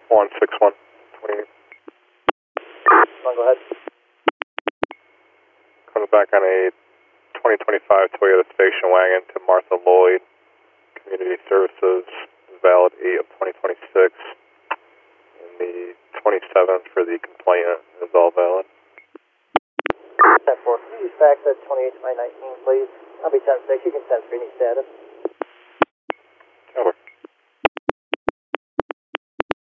161. 20. Go ahead. Comes back on a 2025 Toyota station wagon to Martha Lloyd. Community Services, valid 8 of 2026. And the 27th for the complainant is all valid. 10-4. Can you fax that 28 to my 19, please? I'll be 10-6. You can send screening status.